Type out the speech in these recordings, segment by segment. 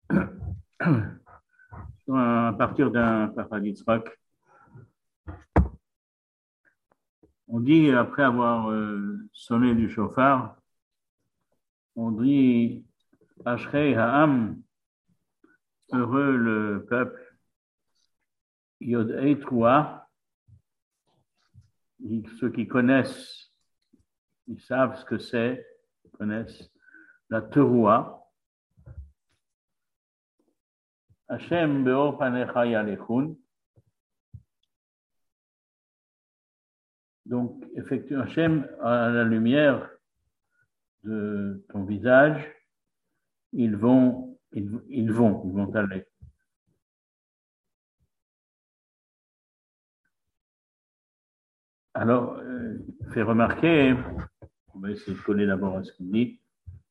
À partir d'un Yitzhak, on dit, après avoir sonné du chauffard, on dit Ashrei Ha'am, heureux le peuple, Yod'ei Troua, ceux qui connaissent, ils savent ce que c'est, ils connaissent la teroua. Hashem be'or panecha yalechun. Donc, effectivement, Hashem, à la lumière de ton visage, ils vont aller. Alors, fait remarquer, on va essayer de coller d'abord à ce qu'il dit,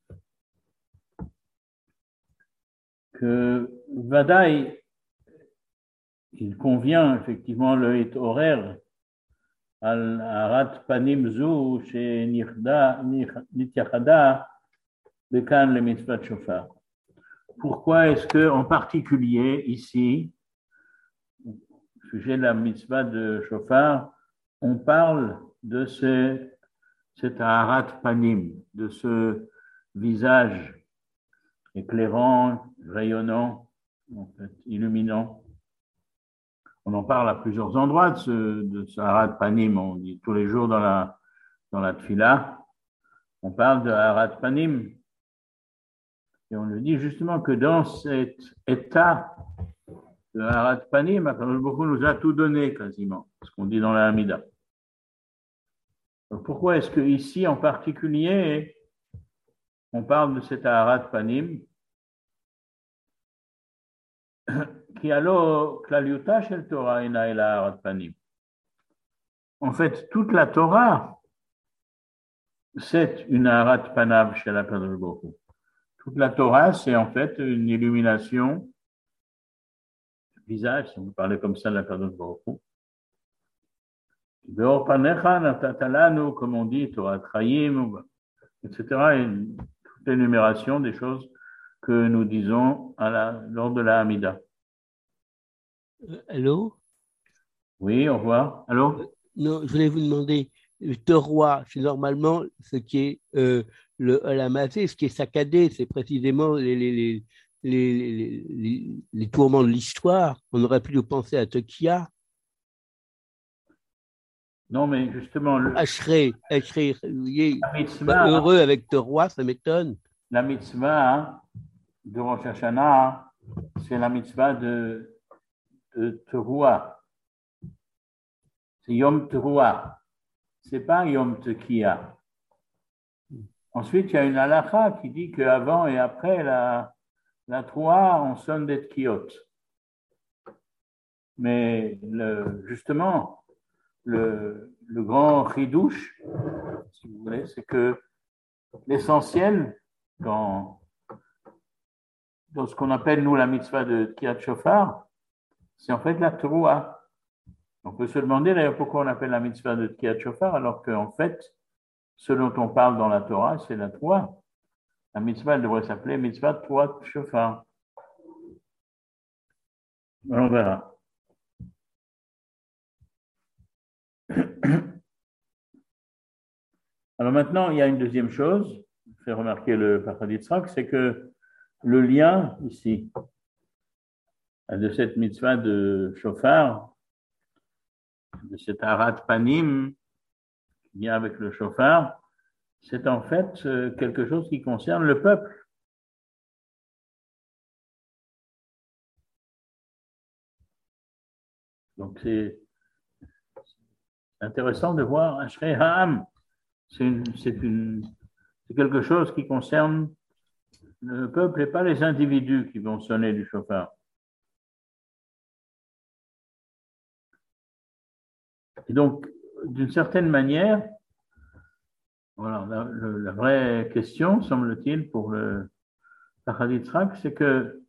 que Vadaï, il convient effectivement le hit horaire al arat panim zu chez nitiachada bekan le mitzvah shofar. Pourquoi est-ce que, en particulier ici, au sujet de la mitzvah de shofar, on parle de cet arat panim, de ce visage éclairant, rayonnant, en fait, illuminant. On en parle à plusieurs endroits de ce Harat Panim. On dit tous les jours dans la Tfila, on parle de Harat Panim. Et on le dit justement que dans cet état de Harat Panim, Akadosh Baruch Hu nous a tout donné quasiment, ce qu'on dit dans la Hamida. Donc pourquoi est-ce qu'ici en particulier, on parle de cet Harat Panim qui alors, Klaliuta shel Torah ina ela Harat Panim. En fait, toute la Torah, c'est une Harat Panav chez la Kadosh Baruch Hu. Toute la Torah, c'est en fait une illumination du visage, si vous parlez comme ça de la Kadosh Baruch Hu. Beor panecha natatalanu, comme on dit, Torah Trayim, etc. Et toute l'énumération des choses que nous disons lors de la Hamida. Allô? Oui, au revoir. Allô? Non, je voulais vous demander, Torah, c'est normalement ce qui est le Olamazé, ce qui est saccadé, c'est précisément les tourments de l'histoire. On aurait pu penser à Tokia, Non, mais justement, Ashrei, la mitzvah, heureux avec Torah, ça m'étonne. la mitzvah de Rosh Hashanah, c'est la mitzvah de Teruah. C'est Yom Teruah. C'est pas Yom Tekiah. Ensuite, il y a une halakha qui dit qu'avant et après la Teruah, on sonne des Tkiot. Mais justement, le grand chidouche, si vous voulez, c'est que l'essentiel dans ce qu'on appelle, nous, la mitzvah de Tkiyat Shofar, c'est en fait la Teruah. On peut se demander d'ailleurs pourquoi on appelle la mitzvah de Tkiyat Shofar, alors qu'en fait, ce dont on parle dans la Torah, c'est la Teruah. La mitzvah, elle devrait s'appeler mitzvah de Teruah Shofar. On verra. Alors maintenant, il y a une deuxième chose, fait remarquer le Pachad Yitzhak, c'est que le lien ici de cette mitzvah de Shofar, de cet Harat Panim, qui vient avec le Shofar, c'est en fait quelque chose qui concerne le peuple. Donc c'est intéressant de voir Ashrei Ha'am. C'est quelque chose qui concerne le peuple et pas les individus qui vont sonner du chauffard. Et donc, d'une certaine manière, voilà, la vraie question, semble-t-il, pour le Pachad Yitzhak, c'est que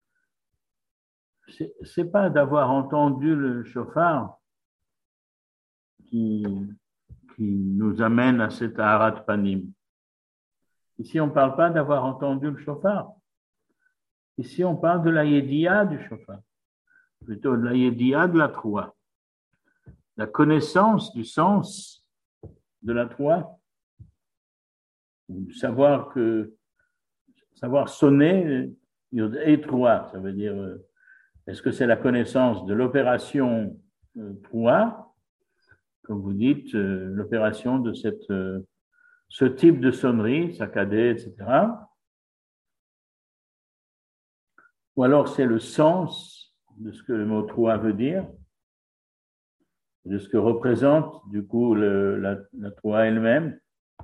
c'est pas d'avoir entendu le chauffard qui nous amène à cet Harat Panim. Ici, on ne parle pas d'avoir entendu le chauffard. Ici, on parle de la Yédia du chauffard, plutôt de la Yédia de la Troua. La connaissance du sens de la Troua, savoir sonner Yod et Troua, ça veut dire, est-ce que c'est la connaissance de l'opération Troua, comme vous dites, l'opération de ce type de sonnerie, saccadée, etc. Ou alors c'est le sens de ce que le mot Troua veut dire, de ce que représente du coup la Troua elle-même.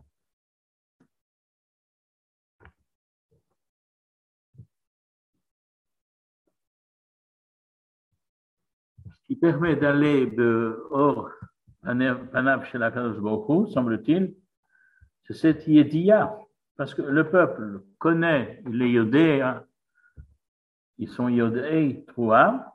Ce qui permet d'aller de Or Panav chez la Kadosh Baruch Hu, semble-t-il, c'est cette Yédia, parce que le peuple connaît les Yodé, ils sont Yodé Troua.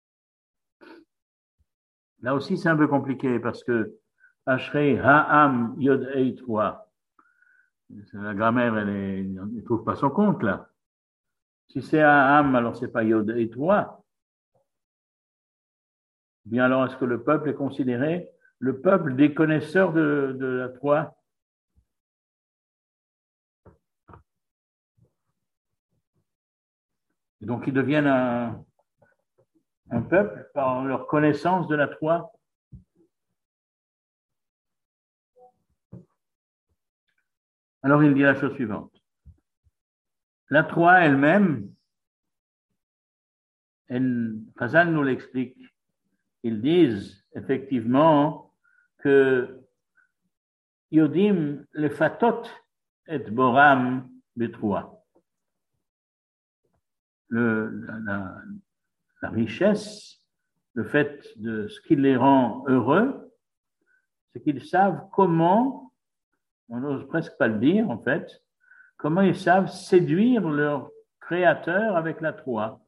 Là aussi, c'est un peu compliqué parce que Ashrei Ha'am Yodé Troua, la grammaire, elle ne trouve pas son compte là. Si c'est Ha'am, alors c'est pas Yodé Troua. Bien alors, est-ce que le peuple est considéré le peuple des connaisseurs de la Troua? Et donc, ils deviennent un peuple par leur connaissance de la Troua. Alors, il dit la chose suivante. La Troua elle-même, Chazal nous l'explique. Ils disent effectivement que Yodim le fatot et boram betroua. La richesse, le fait de ce qui les rend heureux, c'est qu'ils savent comment, on n'ose presque pas le dire en fait, comment ils savent séduire leur créateur avec la Troua.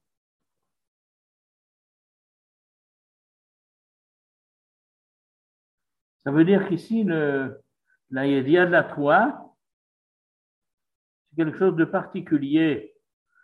Ça veut dire qu'ici, la Yédia de la Troua, c'est quelque chose de particulier,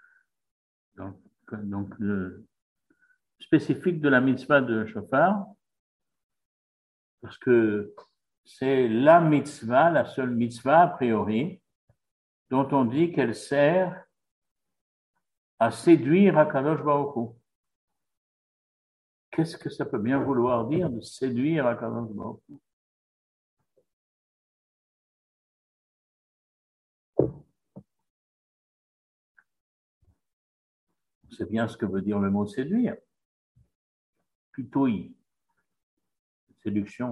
donc spécifique de la mitzvah de Shofar, parce que c'est la mitzvah, la seule mitzvah a priori, dont on dit qu'elle sert à séduire Akadosh Baruch Hu. Qu'est-ce que ça peut bien vouloir dire de séduire Akadosh Baruch Hu? C'est bien ce que veut dire le mot séduire. Pitouille. Séduction,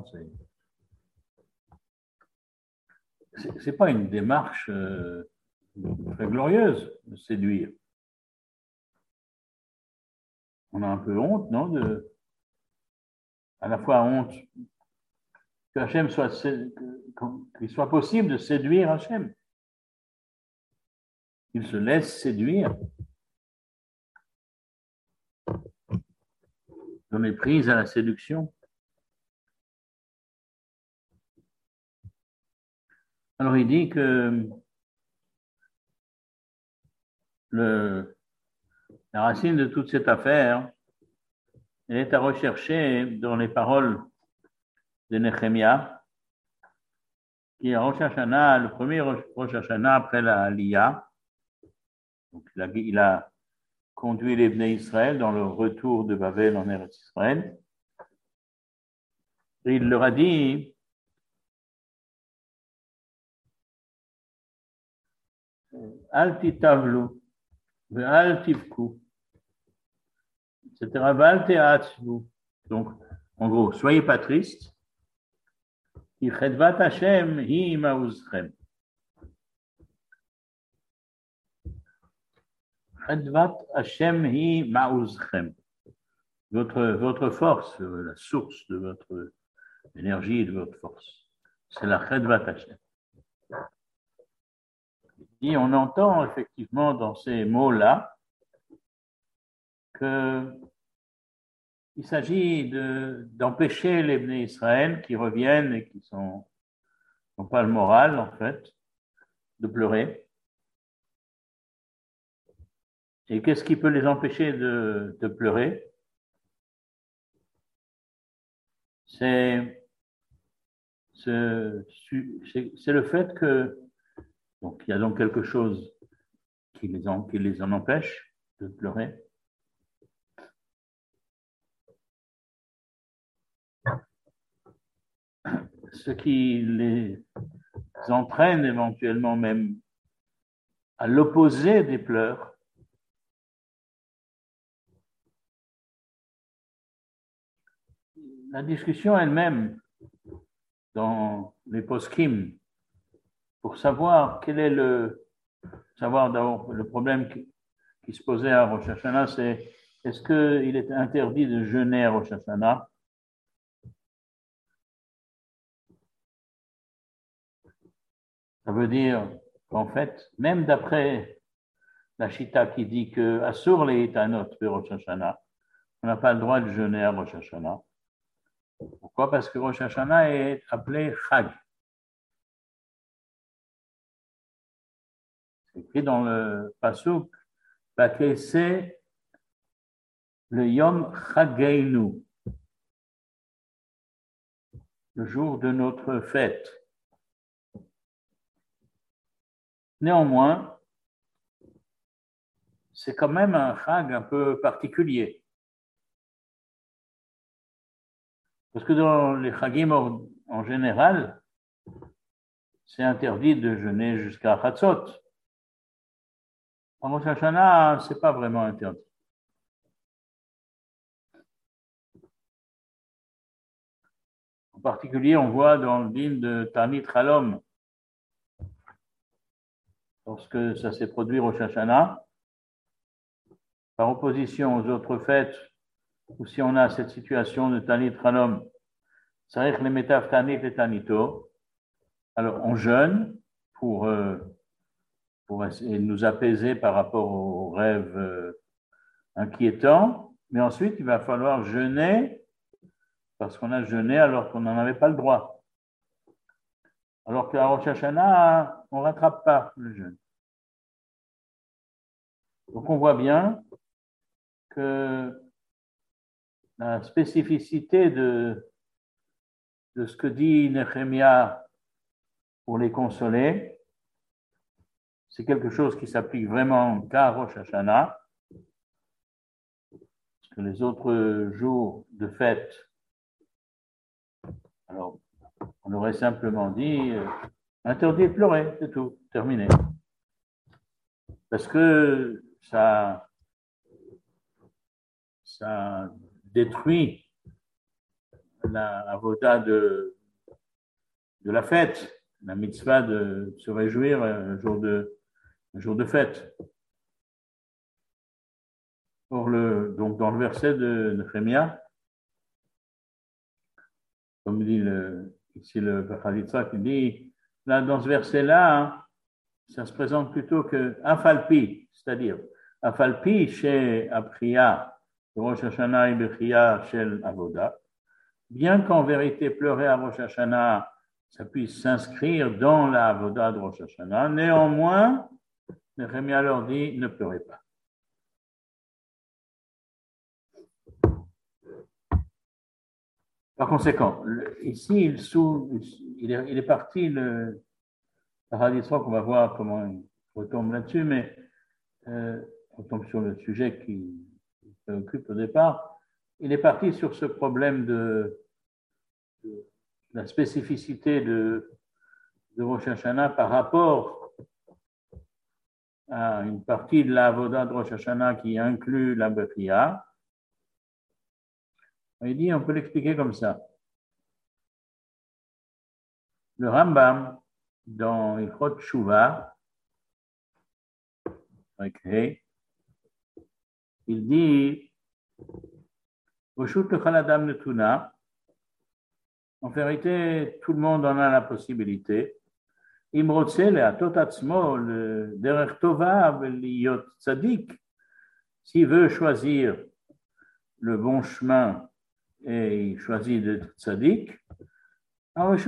c'est pas une démarche très glorieuse de séduire. On a un peu honte, non, à la fois honte que Hachem qu'il soit possible de séduire Hachem. Il se laisse séduire. On est prise à la séduction. Alors il dit que la racine de toute cette affaire, elle est à rechercher dans les paroles de Nehemia, qui est Rosh Hashanah, le premier Rosh Hashanah après la Aliyah. Donc il a conduit les Bnei Israël dans le retour de Babel en Eretz Israël. Et il leur a dit, Al titavlu, ve'al tivku, etc. Ve'al te'atzvu. Donc, en gros, soyez pas tristes. Ki chedvat Hashem hi ma'uzchem. Chedvat Hashem hi ma'uzchem. Votre force, la source de votre énergie et de votre force, c'est la chedvat Hashem. Et on entend effectivement dans ces mots-là qu'il s'agit d'empêcher les Bnei Israël qui reviennent et qui n'ont pas le moral, en fait, de pleurer. Et qu'est-ce qui peut les empêcher de pleurer? C'est le fait que, donc il y a donc quelque chose qui les en empêche de pleurer. Ce qui les entraîne éventuellement même à l'opposé des pleurs, la discussion elle-même dans les poskim, pour savoir quel est savoir d'abord le problème qui se posait à Rosh Hashanah, c'est est-ce qu'il est interdit de jeûner à Rosh Hashanah? Ça veut dire qu'en fait, même d'après la Shita qui dit que Asur le Itanot de Rosh Hashanah, on n'a pas le droit de jeûner à Rosh Hashanah. Pourquoi? Parce que Rosh Hashanah est appelé Chag. C'est écrit dans le Pasuk, c'est le Yom Chageinu, le jour de notre fête. Néanmoins, c'est quand même un Chag un peu particulier. Parce que dans les Chagim en général, c'est interdit de jeûner jusqu'à Chatzot. En Rosh Hashanah, ce n'est pas vraiment interdit. En particulier, on voit dans le dîme de Tanit Chalom, lorsque ça s'est produit Rosh Hashanah, par opposition aux autres fêtes, ou si on a cette situation de Tanit Chalom, Sarich le Metav Tanit et Tanito, alors on jeûne pour essayer de nous apaiser par rapport aux rêves inquiétants, mais ensuite il va falloir jeûner parce qu'on a jeûné alors qu'on n'en avait pas le droit. Alors qu'à Rosh Hashanah, on ne rattrape pas le jeûne. Donc on voit bien que la spécificité de ce que dit Nehemia pour les consoler, c'est quelque chose qui s'applique vraiment qu'à Rosh Hashanah, parce que les autres jours de fête, alors on aurait simplement dit interdit de pleurer, c'est tout, terminé. Parce que ça détruit la avoda de la fête, la mitzvah de se réjouir un jour de fête. Or, donc dans le verset de Nehemia, comme dit ici le Bachalitza qui dit, là, dans ce verset-là, hein, ça se présente plutôt que Afalpi, c'est-à-dire Afalpi chez Apriya, Rosh Hashanah et Bechia chez Avoda, bien qu'en vérité pleurer à Rosh Hashanah, ça puisse s'inscrire dans la Avoda de Rosh Hashanah, néanmoins, Nehemia leur dit, ne pleurez pas. Par conséquent, ici, il est parti, le Haradisra, qu'on va voir comment il retombe là-dessus, mais on tombe sur le sujet qui préoccupe au départ. Il est parti sur ce problème de la spécificité de Rosh Hashanah par rapport à une partie de la Avoda de Rosh Hashanah qui inclut la Bechia. Il dit, on peut l'expliquer comme ça. Le Rambam, dans Ilchot Shuvah, il dit, en vérité, tout le monde en a la possibilité. S'il veut choisir le bon chemin et il choisit d'être tzaddik, il en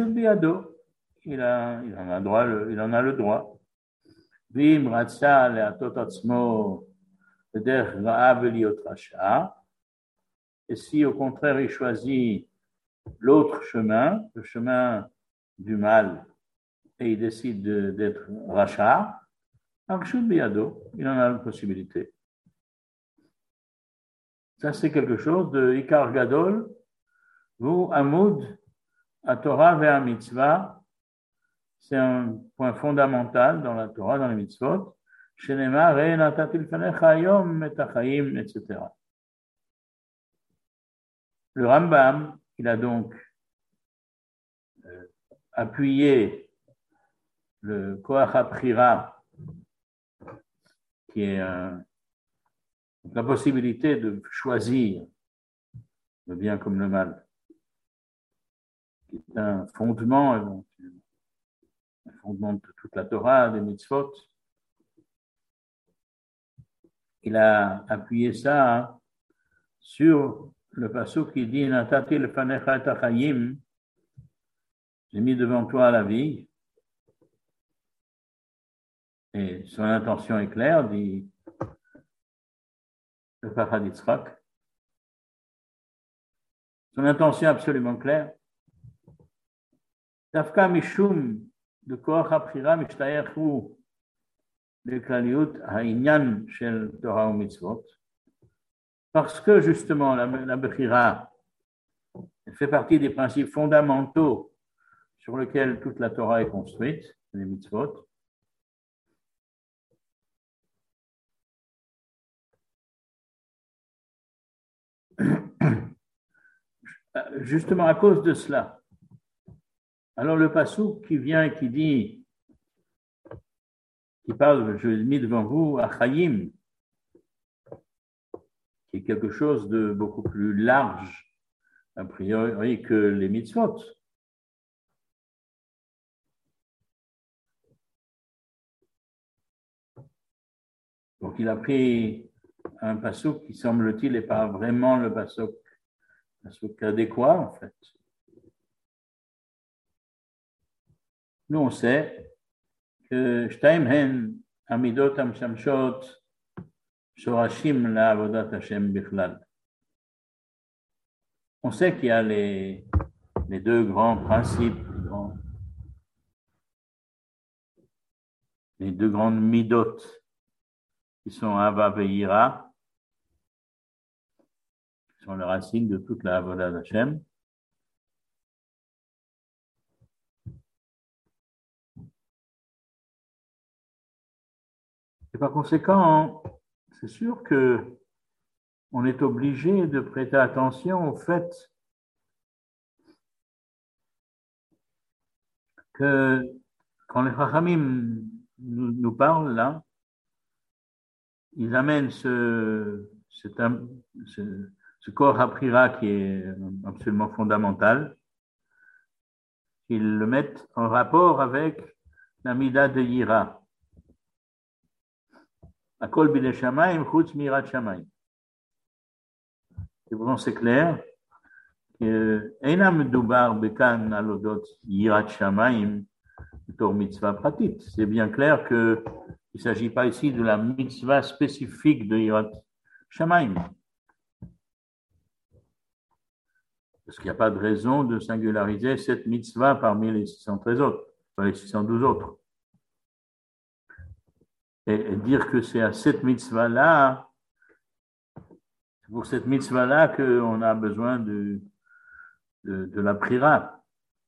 a le droit. derech ra'a veliot rasha. Et si au contraire il choisit l'autre chemin, le chemin du mal, et il décide d'être rachat, Arshut Biyado, il en a une possibilité. Ça, c'est quelque chose de Ikar Gadol, ou Amoud, à Torah vers Mitzvah. C'est un point fondamental dans la Torah, dans les mitzvot. Shenema, Re natatil fanecha hayom et achayim, etc. Le Rambam, il a donc appuyé le Koach HaBchira, qui est la possibilité de choisir le bien comme le mal, qui est un fondement, un fondement de toute la Torah, des mitzvot. Il a appuyé ça sur le passage qui dit Natati lefanecha et achayim, j'ai mis devant toi la vie. Et son intention est claire, dit le Papa d'Yitzhak. Son intention est absolument claire. Dafka mishum de koach ha'bchira mishtayach hu leklaliyut ha'inyan shel Torah ou mitzvot. Parce que justement la bchira fait partie des principes fondamentaux sur lesquels toute la Torah est construite, les mitzvot. Justement à cause de cela. Alors le passouk qui vient et qui dit, qui parle, je l'ai mis devant vous, Achayim, qui est quelque chose de beaucoup plus large, a priori, que les mitzvot. Donc il a pris un passouk qui, semble-t-il, n'est pas vraiment le passouk adéquat, en fait. Nous, on sait que Shtaim hen amidot amshamshot shorashim la avodat Hashem bichlal. On sait qu'il y a les deux grands principes, les deux grandes midot qui sont Ava et Yira, qui sont les racines de toute la avodat Hashem. Et par conséquent, c'est sûr que on est obligé de prêter attention au fait que quand les Chachamim nous parlent là, ils amènent ce corps HaBchira qui est absolument fondamental, ils le mettent en rapport avec la Mida de Yira. Akol b'nei shamayim chutz mirat shamayim. Et pourtant c'est clair que eina medubar bekan alodot yirat shamayim tor mitzvah pratit. C'est bien clair que il ne s'agit pas ici de la mitzvah spécifique de yirat shamayim. Parce qu'il n'y a pas de raison de singulariser cette mitzvah parmi les 613 autres, les 612 autres. Et dire que c'est à cette mitzvah-là, c'est pour cette mitzvah-là qu'on a besoin de la prira.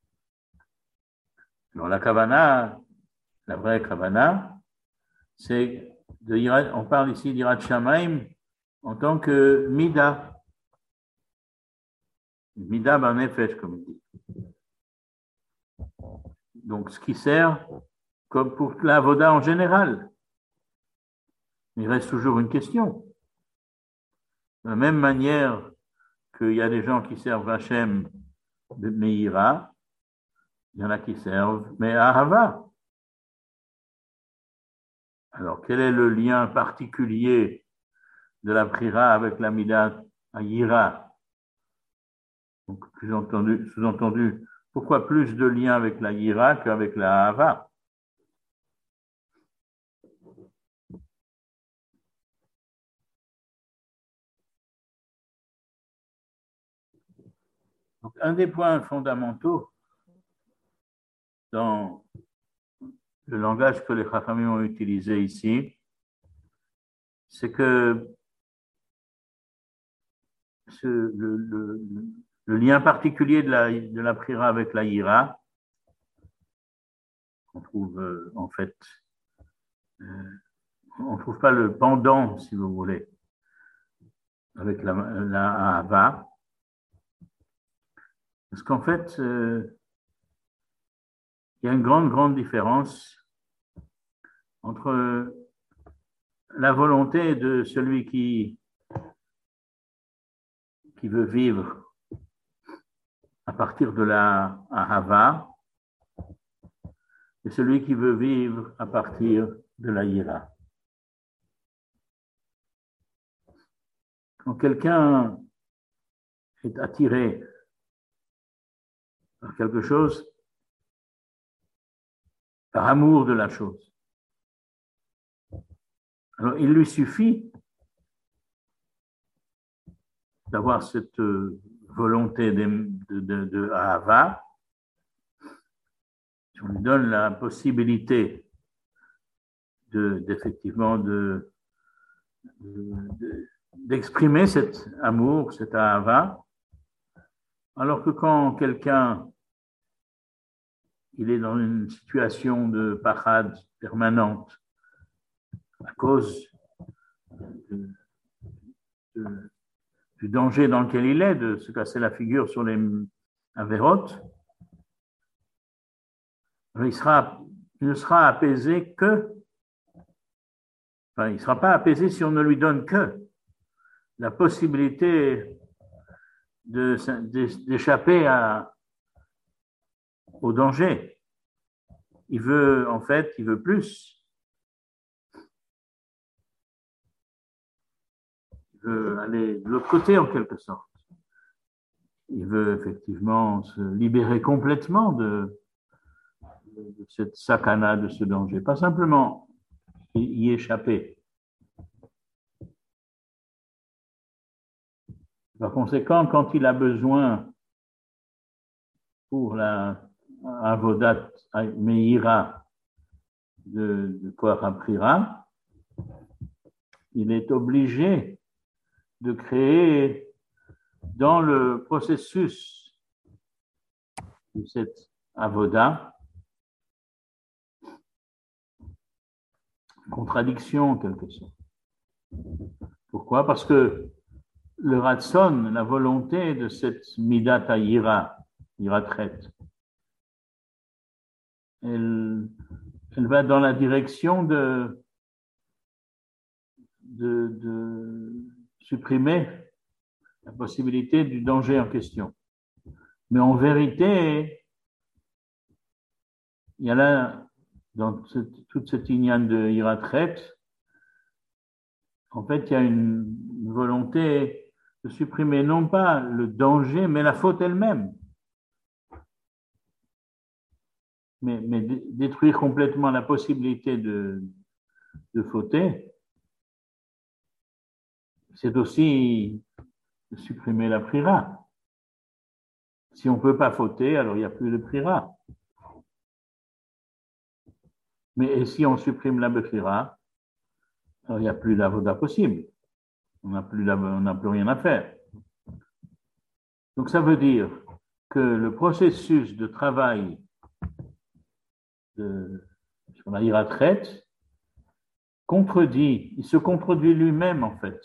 Alors la kavana, la vraie kavana, c'est on parle ici d'Yirat Shamayim en tant que mida. Mida banefesh, comme il dit. Donc ce qui sert comme pour la voda en général. Il reste toujours une question. De la même manière qu'il y a des gens qui servent Hachem de Meira, il y en a qui servent Me'ahava. Alors, quel est le lien particulier de la Prira avec la Mida Ayira? Donc, sous-entendu, pourquoi plus de lien avec la Yira qu'avec la Ahava? Donc, un des points fondamentaux dans le langage que les Chachamim ont utilisé ici, c'est que le lien particulier de la prière avec la Hira, on trouve en fait, on ne trouve pas le pendant, si vous voulez, avec la Ahava, parce qu'en fait, il y a une grande différence entre la volonté de celui qui veut vivre à partir de la Ahava et celui qui veut vivre à partir de la Hira. Quand quelqu'un est attiré par quelque chose, par amour de la chose, alors il lui suffit d'avoir cette volonté de Ahava. Si on lui donne la possibilité d'effectivement d'exprimer cet amour, cet Ahava, alors que quand quelqu'un il est dans une situation de pachad permanente à cause du danger dans lequel il est, de se casser la figure sur les avérotes, il ne sera apaisé que, enfin, il ne sera pas apaisé si on ne lui donne que la possibilité d'échapper au danger. Il veut, en fait, il veut plus. Il veut aller de l'autre côté, en quelque sorte. Il veut effectivement se libérer complètement de cette sakana, de ce danger. Pas simplement y échapper. Par conséquent, quand il a besoin pour la avodat meira de Koach Prira, il est obligé de créer dans le processus de cette avoda contradiction en quelque sorte. Pourquoi? Parce que le ratson, la volonté de cette midata ira traite, elle va dans la direction de supprimer la possibilité du danger en question. Mais en vérité, il y a là, dans toute cette ignane de ira traite, en fait, il y a une volonté de supprimer non pas le danger, mais la faute elle-même. Mais détruire complètement la possibilité de fauter, c'est aussi supprimer la prira. Si on ne peut pas fauter, alors il n'y a plus de prira. Mais si on supprime la prira, alors il n'y a plus d'avoda possible. On n'a plus rien à faire. Donc ça veut dire que le processus de travail sur la ira traite il se contredit lui-même en fait.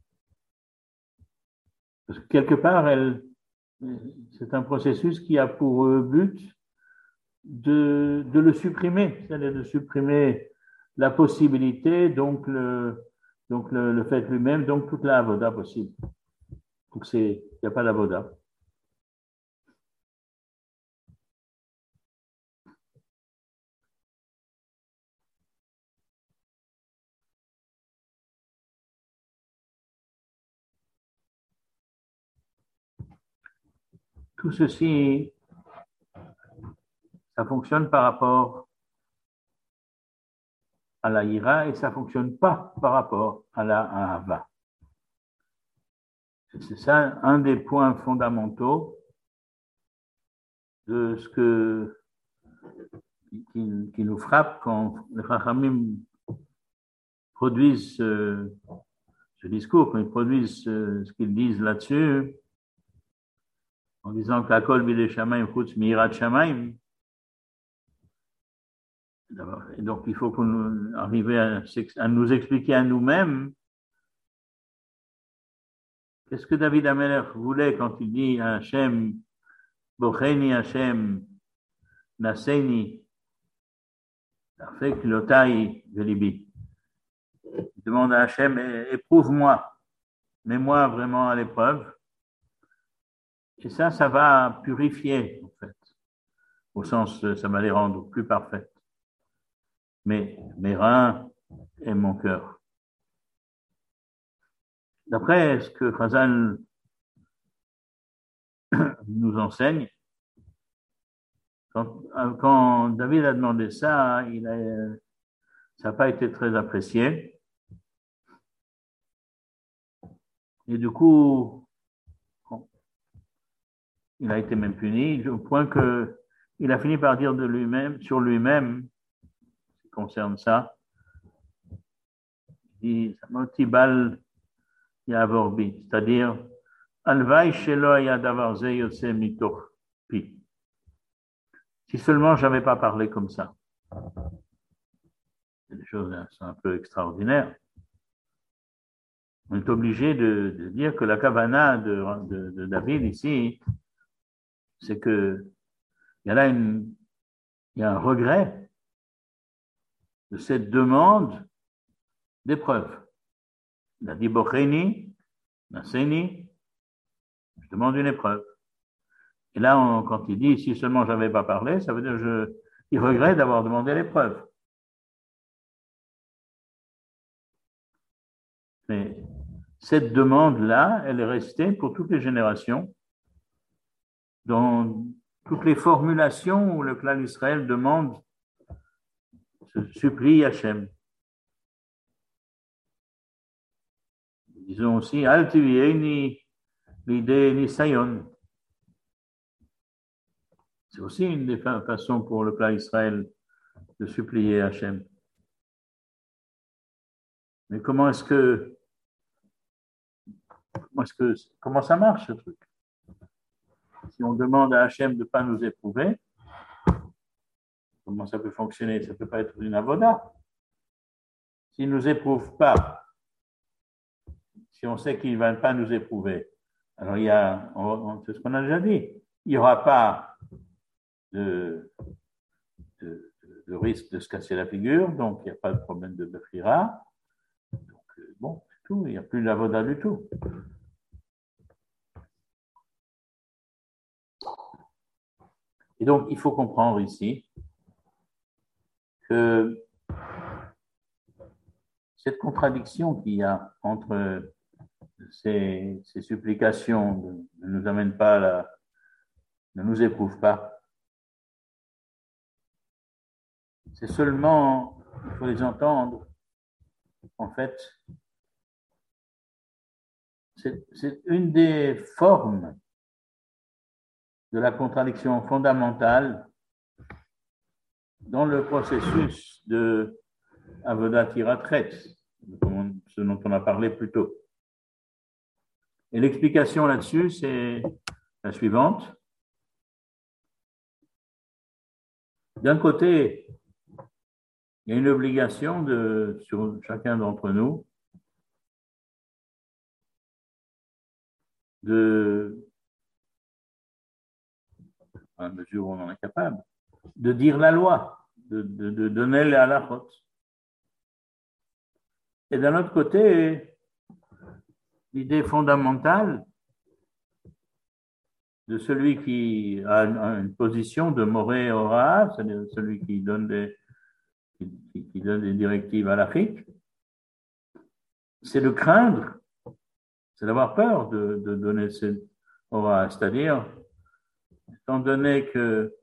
Parce que quelque part, c'est un processus qui a pour but de le supprimer, c'est-à-dire de supprimer la possibilité, donc le fait lui-même, donc toute la avoda possible. Donc il n'y a pas d'avoda. Tout ceci, ça fonctionne par rapport à la ira et ça ne fonctionne pas par rapport à la ahava. C'est ça un des points fondamentaux de ce qui nous frappe quand les Chachamim produisent ce discours, quand ils produisent ce qu'ils disent là-dessus, en disant qu'Akol bidei shamayim chutz mi'irat shamayim. Et donc, il faut qu'on arrive à nous expliquer à nous-mêmes qu'est-ce que David Amelech voulait quand il dit à Hachem, Bocheni Hachem, Naseni, Afek Lotai Velibi. Il demande à Hachem, éprouve-moi, mets-moi vraiment à l'épreuve. Et ça va purifier, en fait, au sens, ça va les rendre plus parfaites. Mes reins et mon cœur. D'après ce que Chazal nous enseigne, quand David a demandé ça, ça n'a pas été très apprécié. Et du coup, il a été même puni, au point qu'il a fini par dire de lui-même, sur lui-même, qui concerne ça, il dit Motibal Yavorbi, c'est-à-dire Alvaï Shelo Yadavar Ze Yotse Mitoch Pi. Si seulement je n'avais pas parlé comme ça. C'est des choses un peu extraordinaires. On est obligé de dire que la kavana de David ici, c'est que il y a un regret de cette demande d'épreuve. Il a dit Bocheni, Naseni, je demande une épreuve. Et là, quand il dit si seulement je n'avais pas parlé, ça veut dire il regrette d'avoir demandé l'épreuve. Mais cette demande-là, elle est restée pour toutes les générations, dans toutes les formulations où le clan d'Israël demande, se supplie Hachem. Disons aussi, Al tivieni l'idée nisayon. C'est aussi une des façons pour le clan d'Israël de supplier Hachem. Mais comment ça marche ce truc? Si on demande à Hachem de ne pas nous éprouver, comment ça peut fonctionner? Ça ne peut pas être une avoda. S'il ne nous éprouve pas, si on sait qu'il ne va pas nous éprouver, alors c'est ce qu'on a déjà dit, il n'y aura pas de risque de se casser la figure, donc il n'y a pas de problème de befira. Donc bon, c'est tout, il n'y a plus d'avoda du tout. Et donc, il faut comprendre ici que cette contradiction qu'il y a entre ces supplications ne nous amènent pas ne nous éprouve pas, c'est seulement, il faut les entendre, en fait, c'est une des formes de la contradiction fondamentale dans le processus de Avodat Yirat, ce dont on a parlé plus tôt. Et l'explication là-dessus, c'est la suivante. D'un côté, il y a une obligation sur chacun d'entre nous à mesure où on en est capable, de dire la loi, de donner les halachot. Et d'un autre côté, l'idée fondamentale de celui qui a une position de moré ora, c'est-à-dire celui qui donne des directives halachiques, c'est de craindre, c'est d'avoir peur de donner cette ora, c'est-à-dire, étant donné que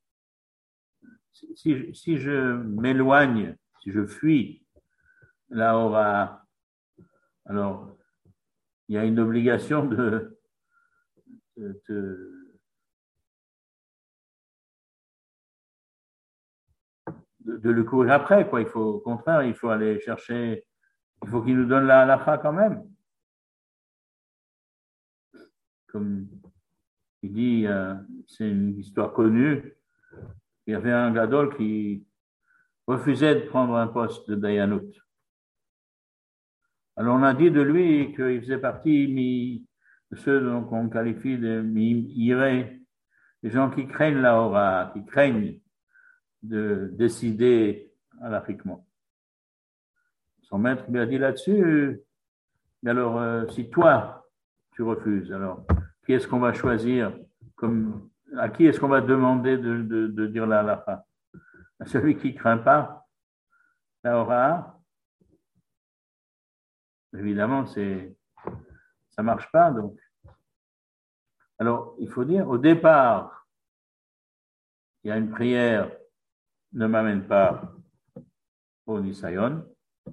si je m'éloigne, si je fuis la ora, alors il y a une obligation de de le courir après, quoi. Il faut, au contraire, il faut aller chercher, il faut qu'il nous donne la halakha quand même. Comme il dit, c'est une histoire connue. Il y avait un gadol qui refusait de prendre un poste de Dayanout. Alors on a dit de lui qu'il faisait partie de ceux qu'on qualifie de iré, les gens qui craignent la hora, qui craignent de décider halachiquement. Son maître lui a dit là-dessus, mais alors si toi tu refuses, alors qui est-ce qu'on va choisir comme, à qui est-ce qu'on va demander de dire la halacha? À celui qui ne craint pas la hora? Évidemment, ça ne marche pas. Donc. Alors, il faut dire, au départ, il y a une prière, ne m'amène pas au Nisayon.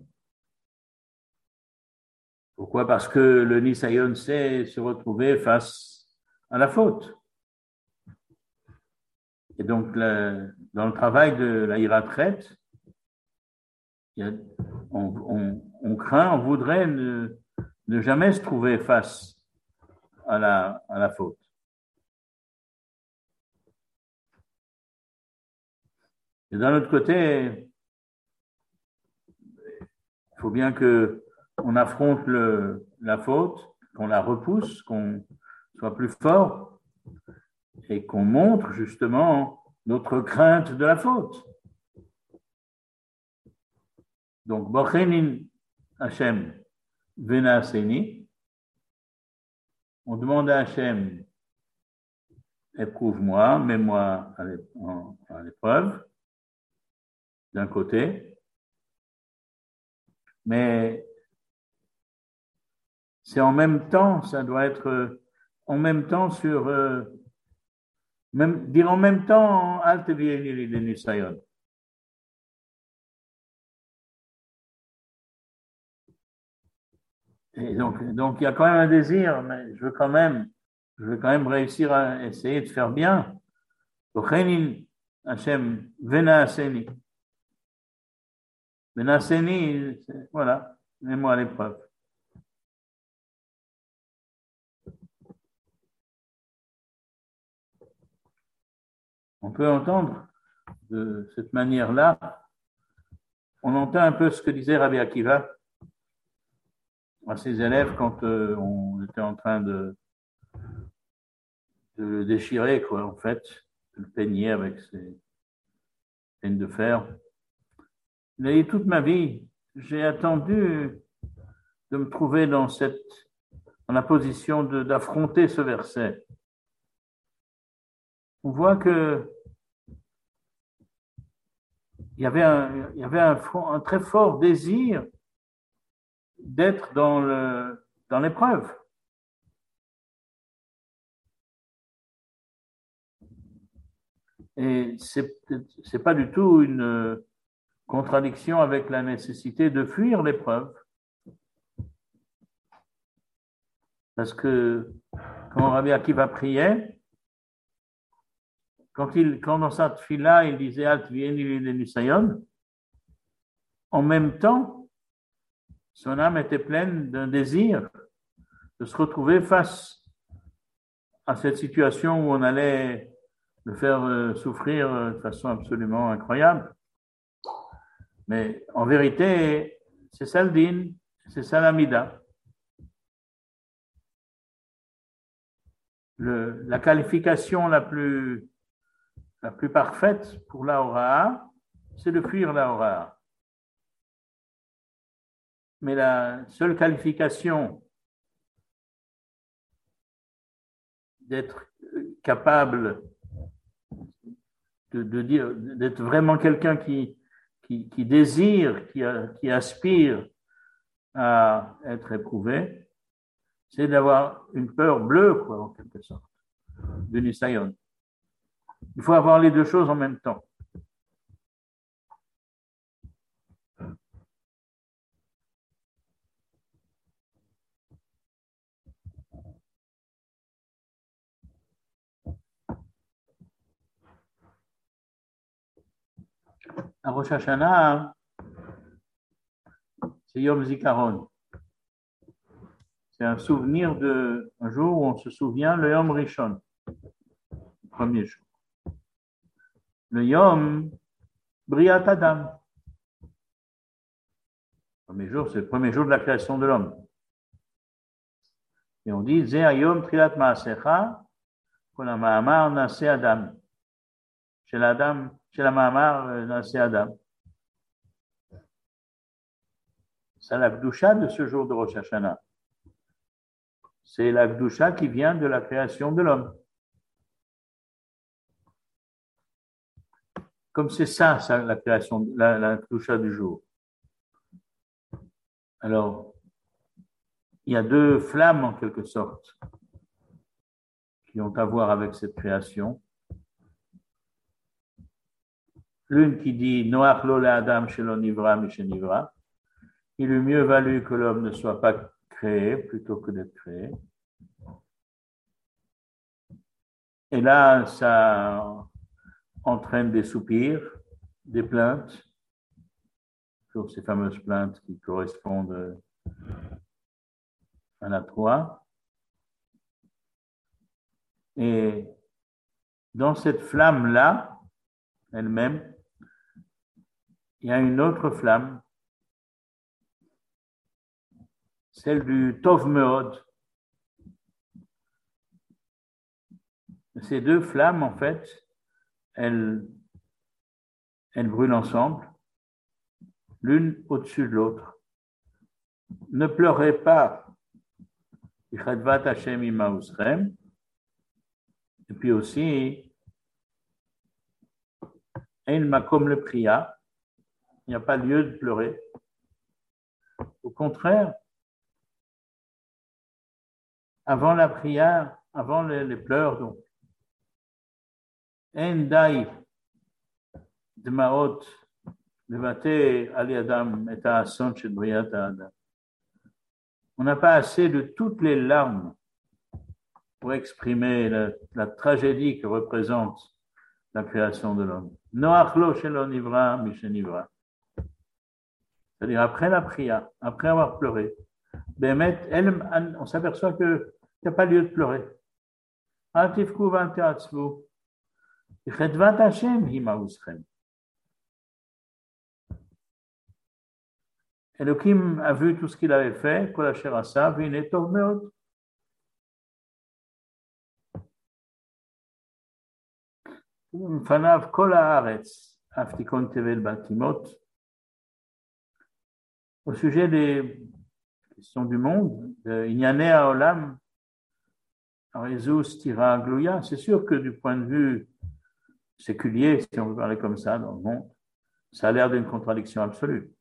Pourquoi? Parce que le Nisayon, c'est se retrouver face à la faute. Et donc, dans le travail de la hiratret, on craint, on voudrait ne jamais se trouver face à la faute. Et d'un autre côté, il faut bien qu'on affronte la faute, qu'on la repousse, qu'on soit plus fort et qu'on montre justement notre crainte de la faute. Donc, Bochenin Hashem Venaseni, on demande à Hashem, éprouve-moi, mets-moi à l'épreuve, d'un côté, mais c'est en même temps, ça doit être en même temps sur, dire en même temps, Al tevieni li nisayon. Et donc, il y a quand même un désir, mais je veux quand même réussir à essayer de faire bien. Bochenin Hashem Venaseni. Venaseni, voilà, mets-moi à l'épreuve. On peut entendre de cette manière-là, on entend un peu ce que disait Rabbi Akiva à ses élèves quand on était en train de le déchirer, quoi, en fait, de le peigner avec ses peines de fer. Il a dit, toute ma vie, j'ai attendu de me trouver dans la position d'affronter ce verset. On voit que il y avait un très fort désir d'être dans l'épreuve. Et c'est pas du tout une contradiction avec la nécessité de fuir l'épreuve. Parce que quand Rabbi Akiva priait, quand dans sa tfila, il disait Alt vieni li nisayon, en même temps, son âme était pleine d'un désir de se retrouver face à cette situation où on allait le faire souffrir de façon absolument incroyable. Mais en vérité, c'est ça le din, c'est ça l'amida. La qualification la plus parfaite pour la hora, c'est de fuir la hora. Mais la seule qualification d'être capable de dire, d'être vraiment quelqu'un qui désire, qui aspire à être éprouvé, c'est d'avoir une peur bleue, quoi, en quelque sorte, de Nisayon. Il faut avoir les deux choses en même temps. À Rosh Hashanah, c'est Yom Zikaron. C'est un souvenir un jour où on se souvient, le Yom Rishon, le premier jour. Le Yom Briat Adam. Le premier jour, c'est le premier jour de la création de l'homme. Et on dit, Zeh Yom Trilat Maasecha, Kol HaMaamar Naseh Adam. Chez la Maamar Naseh Adam. C'est la Gdusha de ce jour de Rosh Hashanah. C'est la Gdusha qui vient de la création de l'homme. Comme c'est ça la création, la Gdusha du jour. Alors, il y a deux flammes en quelque sorte qui ont à voir avec cette création. L'une qui dit Noach lo le'adam shelo nivra mishenivra. Il eût mieux valu que l'homme ne soit pas créé plutôt que d'être créé. Et là, ça entraîne des soupirs, des plaintes, toujours ces fameuses plaintes qui correspondent à la Troie. Et dans cette flamme-là, elle-même, il y a une autre flamme, celle du Tov Meod. Ces deux flammes, en fait, elles brûlent ensemble, l'une au-dessus de l'autre. Ne pleurez pas, et puis aussi, Ein Makom le Priya, il n'y a pas lieu de pleurer. Au contraire, avant la prière, avant les pleurs, donc, En Dai Dmaot Levate Ali Adam et Ason chez Briat Adam. On n'a pas assez de toutes les larmes pour exprimer la tragédie que représente la création de l'homme. Noach lo shelo nivra mishenivra. C'est-à-dire après la prière, après avoir pleuré, on s'aperçoit qu'il n'y a pas lieu de pleurer. Elohim a vu tout ce qu'il avait fait, Kol asher asa, v'hineh tov meod. Fanav kol haaretz, af tikon tevel batimot. Au sujet des questions du monde, Inyanei haolam, Arezus tira glouya, c'est sûr que du point de vue séculier, si on veut parler comme ça dans le monde, ça a l'air d'une contradiction absolue.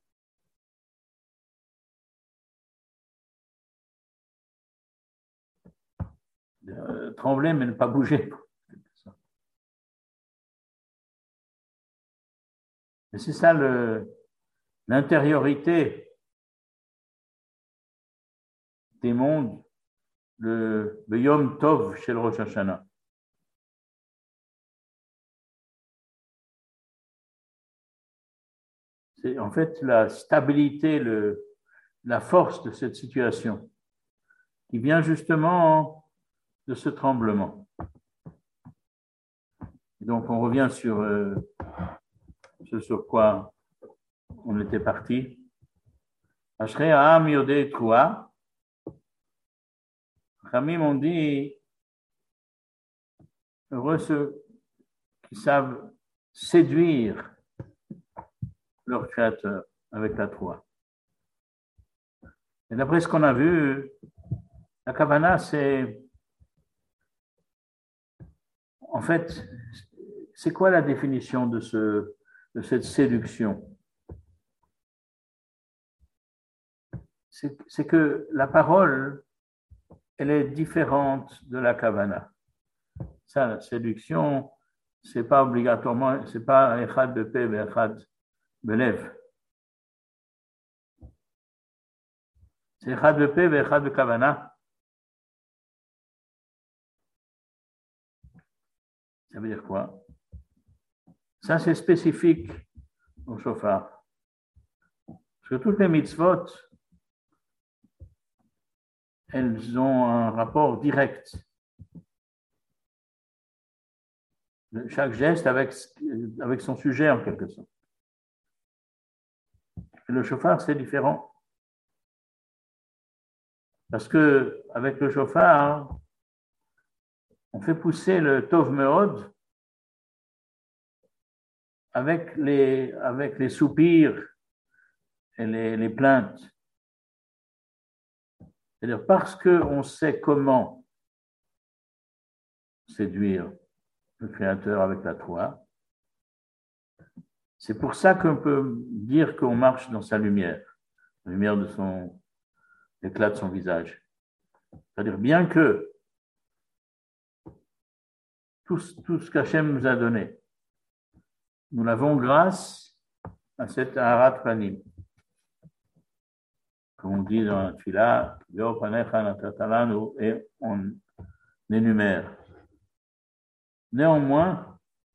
Trembler mais ne pas bouger. Et c'est ça l'intériorité des mondes, le Yom Tov chez le Rosh Hashanah. C'est en fait la stabilité, la force de cette situation qui vient justement de ce tremblement. Et donc on revient sur ce sur quoi on était parti. Ashrei ha'am yodei troua. Chamim ont dit heureux ceux qui savent séduire leur créateur avec la Troua. Et d'après ce qu'on a vu, la Kavana, c'est en fait, c'est quoi la définition de cette séduction? C'est que la parole, elle est différente de la Kavana. Ça, la séduction, c'est pas obligatoirement, c'est pas echad de pe et echad belev. C'est echad de pe et echad de Kavana. Ça veut dire quoi? Ça, c'est spécifique au chauffard. Parce que toutes les mitzvot, elles ont un rapport direct. Chaque geste avec son sujet, en quelque sorte. Et le chauffard, c'est différent. Parce que avec le chauffard, on fait pousser le Tov Meod avec les soupirs et les plaintes. C'est-à-dire parce qu'on sait comment séduire le Créateur avec la Torah, c'est pour ça qu'on peut dire qu'on marche dans sa lumière, la lumière de l'éclat de son visage. C'est-à-dire bien que tout ce qu'Hachem nous a donné, nous l'avons grâce à cet Aharat Panim. Comme on dit dans la Tfila, et on énumère. Néanmoins,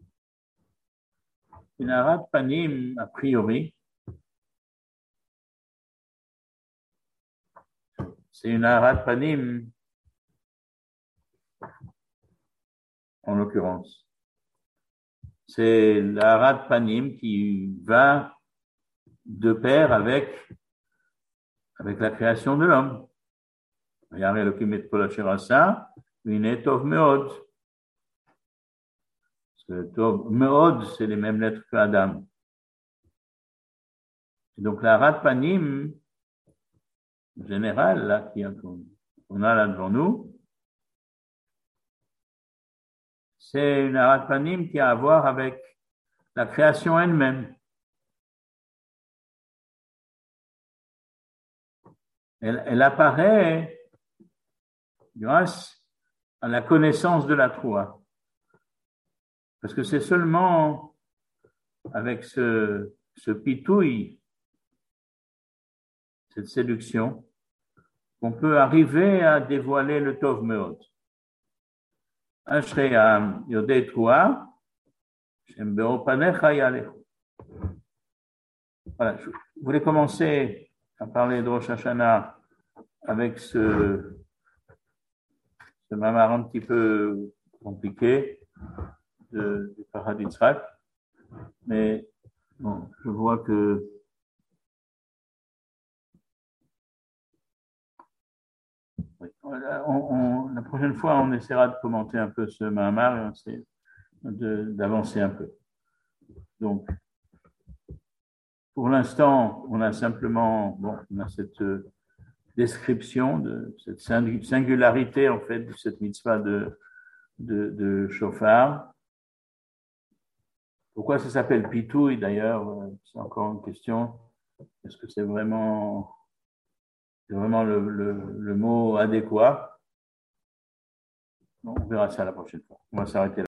une Aharat Panim, a priori, c'est une Aharat Panim, en l'occurrence. C'est l'Aharat Panim qui va de pair avec la création de l'homme. Yar Elokim et kol asher asa, v'hinei tov meod. Parce que tov meod, c'est les mêmes lettres que Adam. Et donc la Aharat Panim générale là qu'on a là devant nous, c'est une Aharat Panim qui a à voir avec la création elle-même. Elle apparaît grâce à la connaissance de la Troua. Parce que c'est seulement avec ce pitouille, cette séduction, qu'on peut arriver à dévoiler le Tov Meod. Ashream Yodei Troua, Shem Be'or Panecha Yalechu. Voilà, je voulais commencer à parler de Rosh Hashanah avec ce mamar un petit peu compliqué du Parad Yitzhak, mais bon, je vois que la prochaine fois, on essaiera de commenter un peu ce mamar et d'avancer un peu. Donc, pour l'instant, on a simplement, on a cette description de cette singularité, en fait, de cette mitzvah de shofar. Pourquoi ça s'appelle pitouille, d'ailleurs, c'est encore une question. Est-ce que c'est vraiment le mot adéquat? On verra ça la prochaine fois. On va s'arrêter là.